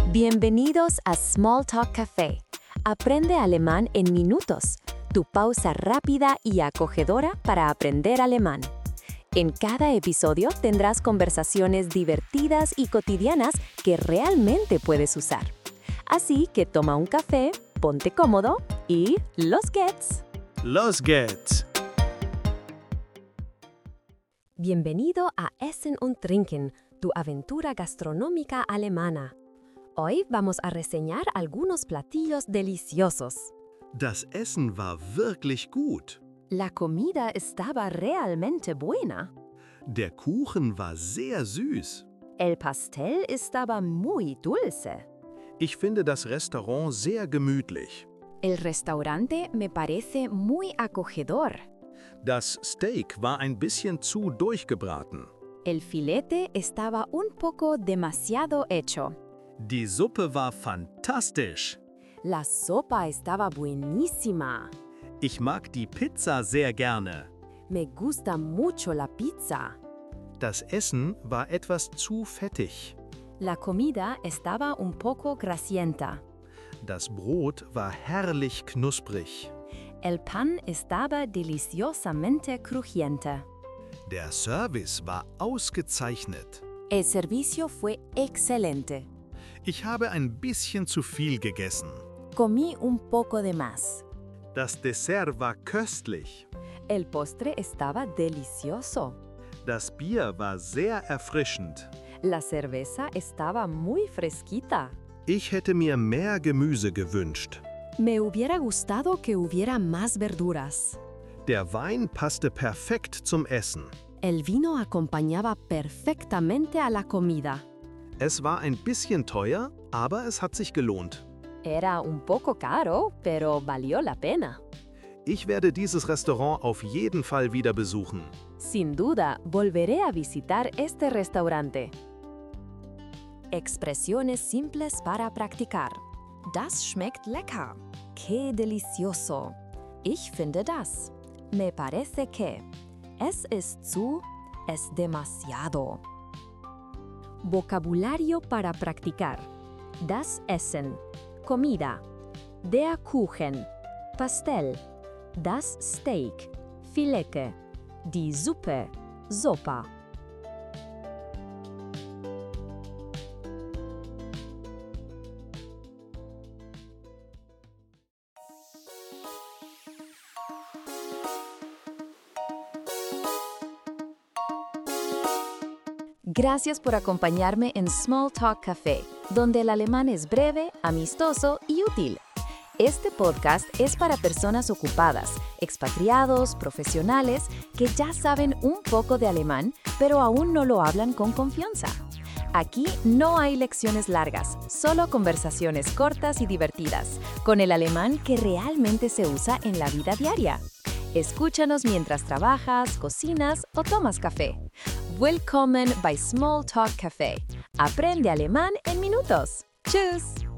Bienvenidos a Small Talk Café. Aprende alemán en minutos. Tu pausa rápida y acogedora para aprender alemán. En cada episodio tendrás conversaciones divertidas y cotidianas que realmente puedes usar. Así que toma un café, ponte cómodo y los geht's. Los geht's. Bienvenido a Essen und Trinken, tu aventura gastronómica alemana. Hoy vamos a reseñar algunos platillos deliciosos. Das Essen war wirklich gut. La comida estaba realmente buena. Der Kuchen war sehr süß. El pastel estaba muy dulce. Ich finde das Restaurant sehr gemütlich. El restaurante me parece muy acogedor. Das Steak war ein bisschen zu durchgebraten. El filete estaba un poco demasiado hecho. Die Suppe war fantastisch. La sopa estaba buenísima. Ich mag die Pizza sehr gerne. Me gusta mucho la pizza. Das Essen war etwas zu fettig. La comida estaba un poco grasienta. Das Brot war herrlich knusprig. El pan estaba deliciosamente crujiente. Der Service war ausgezeichnet. El servicio fue excelente. Ich habe ein bisschen zu viel gegessen. Comí un poco de más. Das Dessert war köstlich. El postre estaba delicioso. Das Bier war sehr erfrischend. La cerveza estaba muy fresquita. Ich hätte mir mehr Gemüse gewünscht. Me hubiera gustado que hubiera más verduras. Der Wein passte perfekt zum Essen. El vino acompañaba perfectamente a la comida. Es war ein bisschen teuer, aber es hat sich gelohnt. Era un poco caro, pero valió la pena. Ich werde dieses Restaurant auf jeden Fall wieder besuchen. Sin duda, volveré a visitar este restaurante. Expresiones simples para practicar. Das schmeckt lecker. Qué delicioso. Ich finde das. Me parece que. Es ist zu. Es demasiado. Vocabulario para practicar. Das Essen. Comida. Der Kuchen. Pastel. Das Steak. Filete. Die Suppe. Sopa. Gracias por acompañarme en Small Talk Café, donde el alemán es breve, amistoso y útil. Este podcast es para personas ocupadas, expatriados, profesionales, que ya saben un poco de alemán, pero aún no lo hablan con confianza. Aquí no hay lecciones largas, solo conversaciones cortas y divertidas, con el alemán que realmente se usa en la vida diaria. Escúchanos mientras trabajas, cocinas o tomas café. Willkommen bei Small Talk Café. Aprende alemán en minutos. Tschüss.